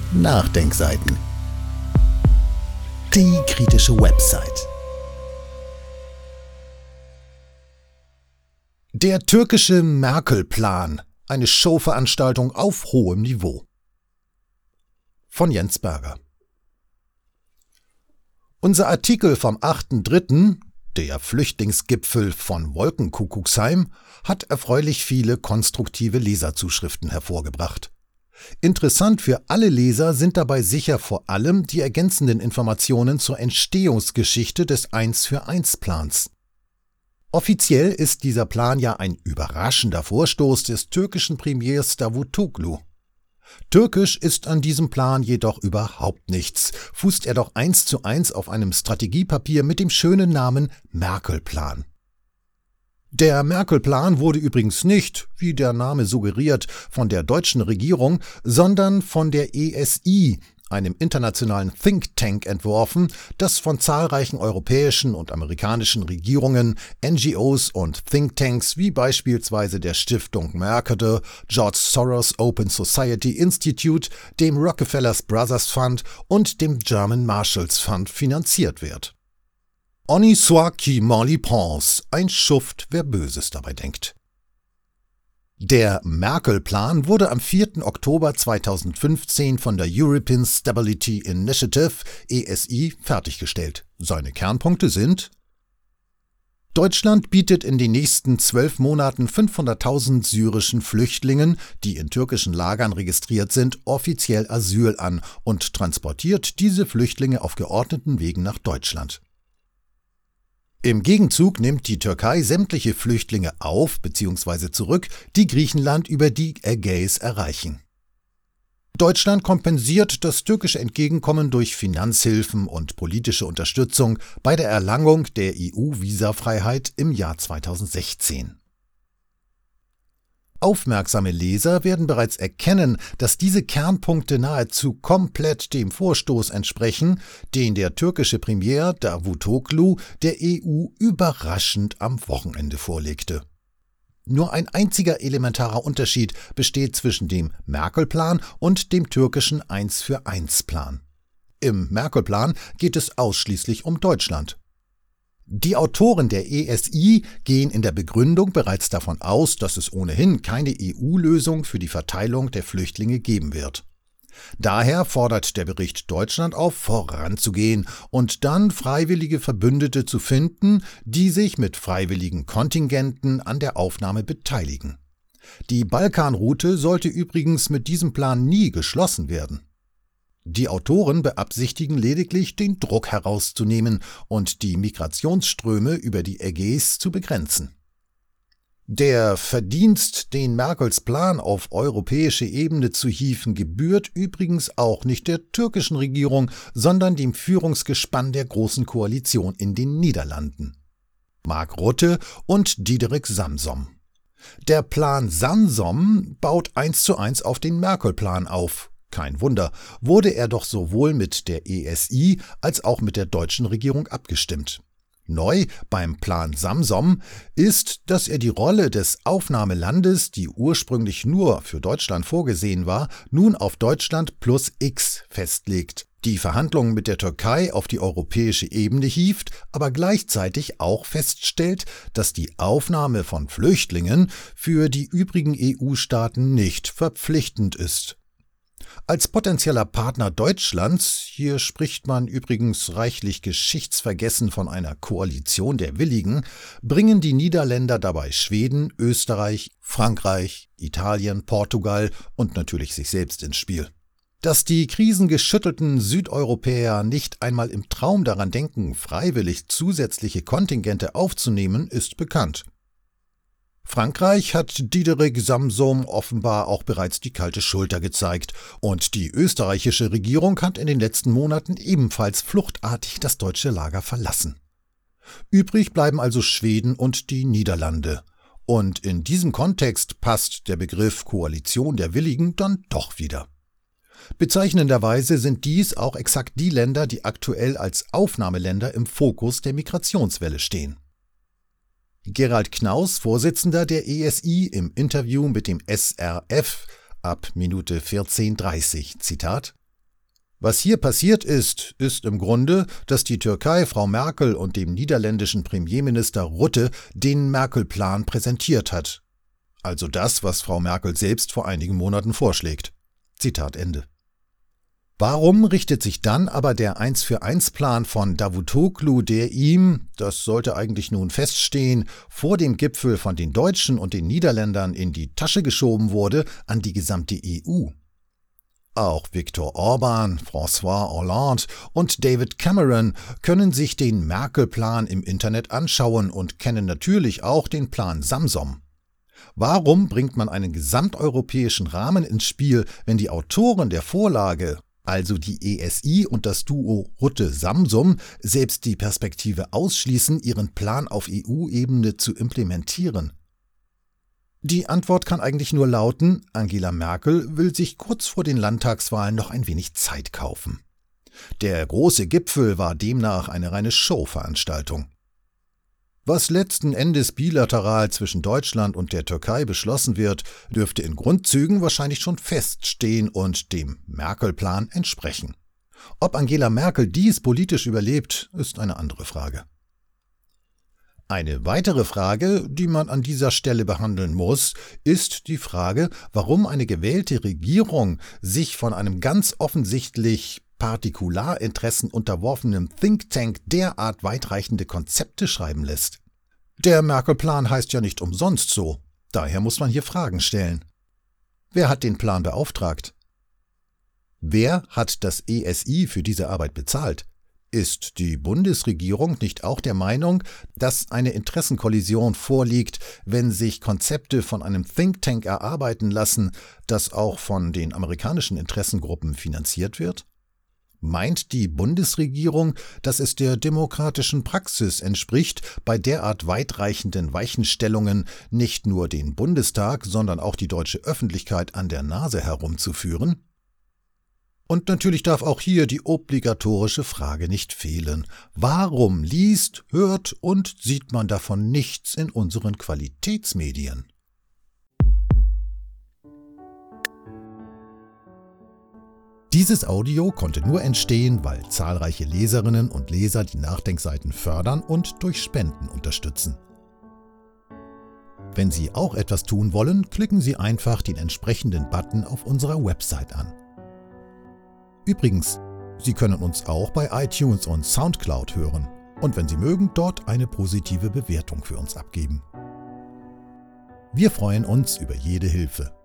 Nachdenkseiten. Die kritische Website. Der türkische Merkel-Plan. Eine Showveranstaltung auf hohem Niveau. Von Jens Berger. Unser Artikel vom 8.3., der Flüchtlingsgipfel von Wolkenkuckucksheim, hat erfreulich viele konstruktive Leserzuschriften hervorgebracht. Interessant für alle Leser sind dabei sicher vor allem die ergänzenden Informationen zur Entstehungsgeschichte des 1-für-1-Plans. Offiziell ist dieser Plan ja ein überraschender Vorstoß des türkischen Premiers Davutoglu. Türkisch ist an diesem Plan jedoch überhaupt nichts, fußt er doch 1:1 auf einem Strategiepapier mit dem schönen Namen Merkel-Plan. Der Merkel-Plan wurde übrigens nicht, wie der Name suggeriert, von der deutschen Regierung, sondern von der ESI, einem internationalen Think Tank, entworfen, das von zahlreichen europäischen und amerikanischen Regierungen, NGOs und Thinktanks wie beispielsweise der Stiftung Mercator, George Soros Open Society Institute, dem Rockefeller Brothers Fund und dem German Marshalls Fund finanziert wird. Honi soit qui mal y pense, ein Schuft, wer Böses dabei denkt. Der Merkel-Plan wurde am 4. Oktober 2015 von der European Stability Initiative, ESI, fertiggestellt. Seine Kernpunkte sind: Deutschland bietet in den nächsten 12 Monaten 500.000 syrischen Flüchtlingen, die in türkischen Lagern registriert sind, offiziell Asyl an und transportiert diese Flüchtlinge auf geordneten Wegen nach Deutschland. Im Gegenzug nimmt die Türkei sämtliche Flüchtlinge auf bzw. zurück, die Griechenland über die Ägäis erreichen. Deutschland kompensiert das türkische Entgegenkommen durch Finanzhilfen und politische Unterstützung bei der Erlangung der EU-Visafreiheit im Jahr 2016. Aufmerksame Leser werden bereits erkennen, dass diese Kernpunkte nahezu komplett dem Vorstoß entsprechen, den der türkische Premier Davutoglu der EU überraschend am Wochenende vorlegte. Nur ein einziger elementarer Unterschied besteht zwischen dem Merkel-Plan und dem türkischen 1-für-1-Plan. Im Merkel-Plan geht es ausschließlich um Deutschland. Die Autoren der ESI gehen in der Begründung bereits davon aus, dass es ohnehin keine EU-Lösung für die Verteilung der Flüchtlinge geben wird. Daher fordert der Bericht Deutschland auf, voranzugehen und dann freiwillige Verbündete zu finden, die sich mit freiwilligen Kontingenten an der Aufnahme beteiligen. Die Balkanroute sollte übrigens mit diesem Plan nie geschlossen werden. Die Autoren beabsichtigen lediglich, den Druck herauszunehmen und die Migrationsströme über die Ägäis zu begrenzen. Der Verdienst, den Merkels Plan auf europäische Ebene zu hieven, gebührt übrigens auch nicht der türkischen Regierung, sondern dem Führungsgespann der Großen Koalition in den Niederlanden. Mark Rutte und Diederik Samsom. Der Plan Samsom baut 1:1 auf den Merkel-Plan auf. Kein Wunder, wurde er doch sowohl mit der ESI als auch mit der deutschen Regierung abgestimmt. Neu beim Plan Samsom ist, dass er die Rolle des Aufnahmelandes, die ursprünglich nur für Deutschland vorgesehen war, nun auf Deutschland plus X festlegt, die Verhandlungen mit der Türkei auf die europäische Ebene hieft, aber gleichzeitig auch feststellt, dass die Aufnahme von Flüchtlingen für die übrigen EU-Staaten nicht verpflichtend ist. Als potenzieller Partner Deutschlands, hier spricht man übrigens reichlich geschichtsvergessen von einer Koalition der Willigen, bringen die Niederländer dabei Schweden, Österreich, Frankreich, Italien, Portugal und natürlich sich selbst ins Spiel. Dass die krisengeschüttelten Südeuropäer nicht einmal im Traum daran denken, freiwillig zusätzliche Kontingente aufzunehmen, ist bekannt. Frankreich hat Diederik Samsom offenbar auch bereits die kalte Schulter gezeigt und die österreichische Regierung hat in den letzten Monaten ebenfalls fluchtartig das deutsche Lager verlassen. Übrig bleiben also Schweden und die Niederlande. Und in diesem Kontext passt der Begriff Koalition der Willigen dann doch wieder. Bezeichnenderweise sind dies auch exakt die Länder, die aktuell als Aufnahmeländer im Fokus der Migrationswelle stehen. Gerald Knaus, Vorsitzender der ESI, im Interview mit dem SRF ab Minute 14:30, Zitat: Was hier passiert ist, ist im Grunde, dass die Türkei Frau Merkel und dem niederländischen Premierminister Rutte den Merkel-Plan präsentiert hat. Also das, was Frau Merkel selbst vor einigen Monaten vorschlägt. Zitat Ende. Warum richtet sich dann aber der 1-für-1-Plan von Davutoglu, der ihm, das sollte eigentlich nun feststehen, vor dem Gipfel von den Deutschen und den Niederländern in die Tasche geschoben wurde, an die gesamte EU? Auch Viktor Orban, François Hollande und David Cameron können sich den Merkel-Plan im Internet anschauen und kennen natürlich auch den Plan Samsom. Warum bringt man einen gesamteuropäischen Rahmen ins Spiel, wenn die Autoren der Vorlage, also die ESI und das Duo Rutte-Samsum, selbst die Perspektive ausschließen, ihren Plan auf EU-Ebene zu implementieren? Die Antwort kann eigentlich nur lauten, Angela Merkel will sich kurz vor den Landtagswahlen noch ein wenig Zeit kaufen. Der große Gipfel war demnach eine reine Showveranstaltung. Was letzten Endes bilateral zwischen Deutschland und der Türkei beschlossen wird, dürfte in Grundzügen wahrscheinlich schon feststehen und dem Merkel-Plan entsprechen. Ob Angela Merkel dies politisch überlebt, ist eine andere Frage. Eine weitere Frage, die man an dieser Stelle behandeln muss, ist die Frage, warum eine gewählte Regierung sich von einem ganz offensichtlich Partikularinteressen unterworfenen Think Tank derart weitreichende Konzepte schreiben lässt. Der Merkel-Plan heißt ja nicht umsonst so, daher muss man hier Fragen stellen. Wer hat den Plan beauftragt? Wer hat das ESI für diese Arbeit bezahlt? Ist die Bundesregierung nicht auch der Meinung, dass eine Interessenkollision vorliegt, wenn sich Konzepte von einem Think Tank erarbeiten lassen, das auch von den amerikanischen Interessengruppen finanziert wird? Meint die Bundesregierung, dass es der demokratischen Praxis entspricht, bei derart weitreichenden Weichenstellungen nicht nur den Bundestag, sondern auch die deutsche Öffentlichkeit an der Nase herumzuführen? Und natürlich darf auch hier die obligatorische Frage nicht fehlen. Warum liest, hört und sieht man davon nichts in unseren Qualitätsmedien? Dieses Audio konnte nur entstehen, weil zahlreiche Leserinnen und Leser die Nachdenkseiten fördern und durch Spenden unterstützen. Wenn Sie auch etwas tun wollen, klicken Sie einfach den entsprechenden Button auf unserer Website an. Übrigens, Sie können uns auch bei iTunes und Soundcloud hören und wenn Sie mögen, dort eine positive Bewertung für uns abgeben. Wir freuen uns über jede Hilfe.